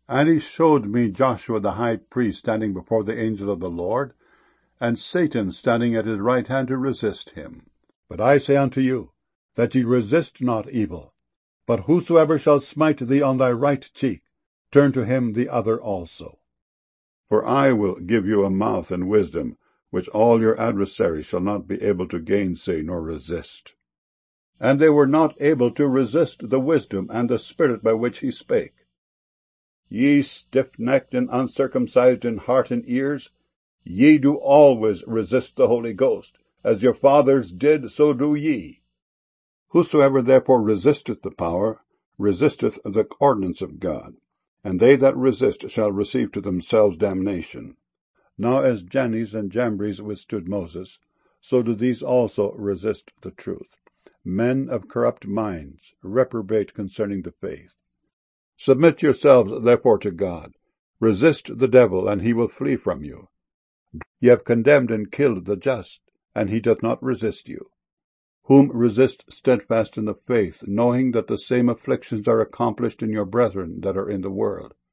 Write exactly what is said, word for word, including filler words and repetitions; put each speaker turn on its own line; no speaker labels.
And he showed me Joshua the high priest standing before the angel of the Lord, and Satan standing at his right hand to resist him. But I say unto you, that ye resist not evil, but whosoever shall smite thee on thy right cheek, turn to him the other also. For I will give you a mouth and wisdom, which all your adversaries shall not be able to gainsay nor resist. And they were not able to resist the wisdom and the spirit by which he spake. Ye stiff-necked and uncircumcised in heart and ears, ye do always resist the Holy Ghost. As your fathers did, so do ye. Whosoever therefore resisteth the power, resisteth the ordinance of God, and they that resist shall receive to themselves damnation. Now as Jannes and Jambres withstood Moses, so do these also resist the truth. Men of corrupt minds, reprobate concerning the faith. Submit yourselves therefore to God. Resist the devil, and he will flee from you. Ye have condemned and killed the just, and he doth not resist you. Whom resist steadfast in the faith, knowing that the same afflictions are accomplished in your brethren that are in the world.